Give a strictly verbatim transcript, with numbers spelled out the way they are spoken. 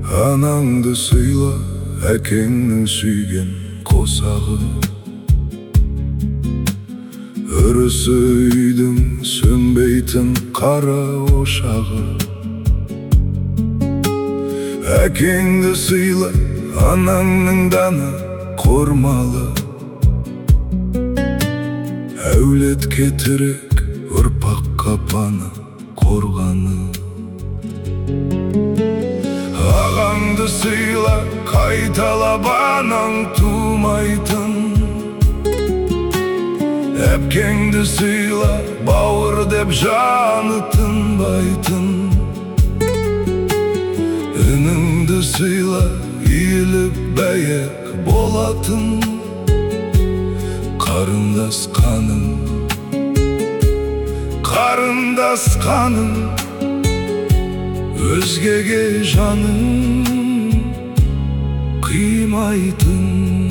Анаңды сыйла, әкеңнің сүйген қосағы. Үрісі үйдің сөнбейтін қара ошағы. Әкеңді сыйла, анаңның даны қормалы. Әулетке тірек, ұрпаққа пана қорғаны. Ағаңды сыйла, қайталап анаң тумайтын. Әпкеңді сыйла, бауыр деп жаны тынбайтын. Ініңді сыйла, иіліп бәйек болатын. Қарындас қаның, қарындас қаның, өзгеге жаның қимайтын.